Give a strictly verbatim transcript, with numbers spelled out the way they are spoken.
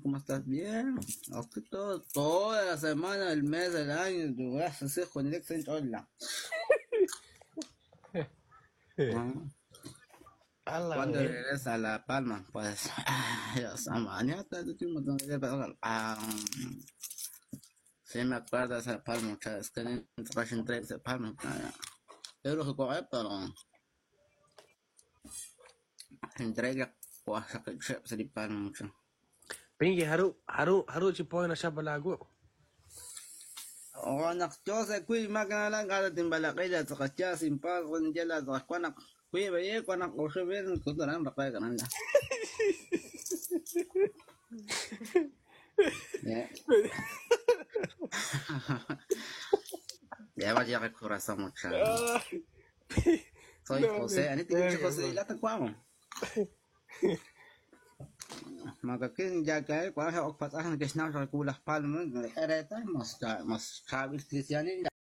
¿cómo estás? Bien. Aquí todo, toda la semana, el mes, el año, tu gracias, hijo, en el hola. ¿Cuándo regresa a La Palma? Pues, ya mañana te decimos dónde debe pasar. Ah, sí me acuerdo de esa Palma, muchachos, es que en el Fashion Trade esa Palma. Yo lo recuerdo, pero entrega, pues, que se le Palma mucho. Pinky, haru, haru, haru chipoy na siya balago. Oh, anak, yo se cuy, máquina lang, kada timbalakila, sa katya, simpal, kung dyan, sa kwanak, kuy, baye, kwanak, o siya, baye, kuto lang, bakay ka nanda. Yeah. Ya va a llegar el corazón, muchacho. Soy José, ani te dicho José, la te cuamo. Magakin jaga, kwa ha ok patah, ngesna sa kulah palmen, era ta, mas mas habis Cristianin.